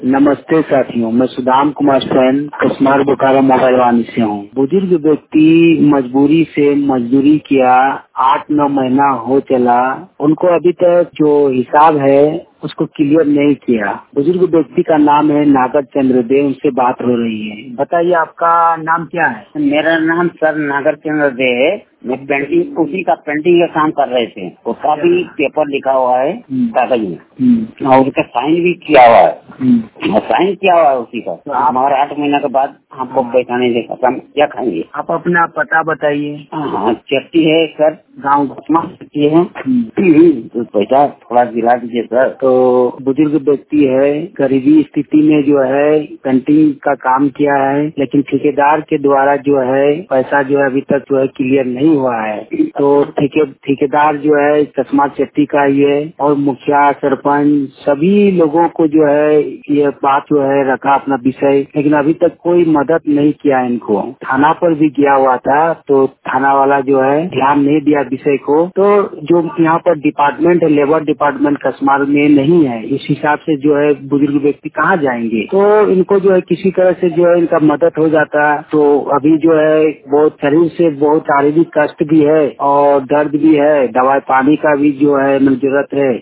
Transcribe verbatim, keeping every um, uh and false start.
नमस्ते साथियों, मैं सुदाम कुमार सैन कस्मार बोकारो मोबाइल वानी से हूँ। बुजुर्ग व्यक्ति मजबूरी से मजदूरी किया, आठ नौ महीना हो चला, उनको अभी तक जो हिसाब है उसको क्लियर नहीं किया। बुजुर्ग व्यक्ति का नाम है नागर चंद्र दे, उनसे बात हो रही है। बताइए आपका नाम क्या है? मेरा नाम सर नागर चंद्र दे है। मैं पेंटिंग उसी का पेंटिंग का काम कर रहे थे। उसका भी पेपर लिखा हुआ है कागज में और उसका साइन भी किया हुआ है। साइन किया हुआ है उसी का। तो हमारे आठ महीने के बाद हमको पैसा नहीं देगा तो हम क्या खाएंगे? आप अपना पता बताइए। हाँ, चट्टी है सर, गाँव चट्टी है। तो पैसा थोड़ा दिला दीजिए सर। तो बुजुर्ग व्यक्ति है, गरीबी स्थिति में जो है पेंटिंग का काम किया है, लेकिन ठेकेदार के द्वारा जो है पैसा जो है अभी तक जो है क्लियर नहीं हुआ है। तो ठेके ठेकेदार जो है चश्मा चट्टी का ये और मुखिया सरपंच सभी लोगों को जो है ये बात जो है रखा अपना विषय, लेकिन अभी तक कोई मदद नहीं किया इनको। थाना पर भी गया हुआ था तो थाना वाला जो है ध्यान नहीं दिया विषय को। तो जो यहाँ पर डिपार्टमेंट है, लेबर डिपार्टमेंट कस्मार में नहीं है, इस हिसाब से जो है बुजुर्ग व्यक्ति कहाँ जाएंगे? तो इनको जो है किसी तरह से जो है इनका मदद हो जाता। तो अभी जो है बहुत शरीर से बहुत शारीरिक कष्ट भी है और दर्द भी है, दवाई पानी का भी जो है जरूरत है।